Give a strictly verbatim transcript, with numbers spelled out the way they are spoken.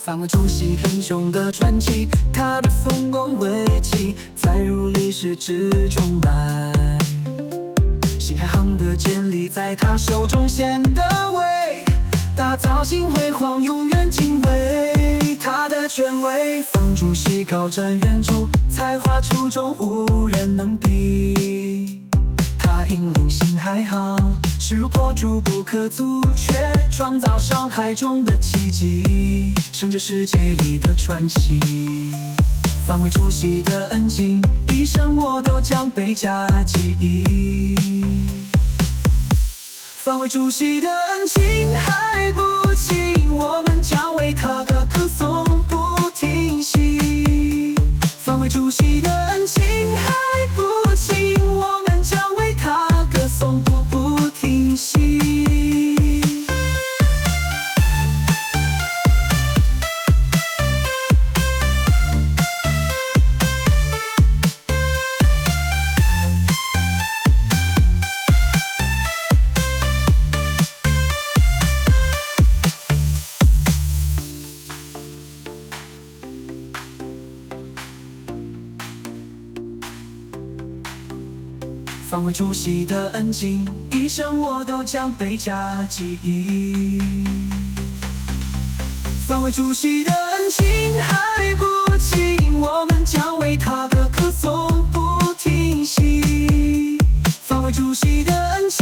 范伟主席英雄的传奇，他的丰功伟绩载入历史之中来。新海航的建立在他手中显得伟，打造新辉煌永远敬畏他的权威。方主席高瞻远瞩，才华出众无人能比。他引领新海航势如破竹不可阻却，创造上海中的奇迹，胜着世界里的传奇。范伟主席的恩情，一生我都将倍加记忆。范伟主席的恩情还不尽，我们将为他的歌颂不停息。范伟主席的恩情还不尽，我们将为他歌颂不不停息。范伟主席的恩情，一生我都将倍加记忆。范伟主席的恩情还不尽，我们将为他的歌颂不停息。范伟主席的恩情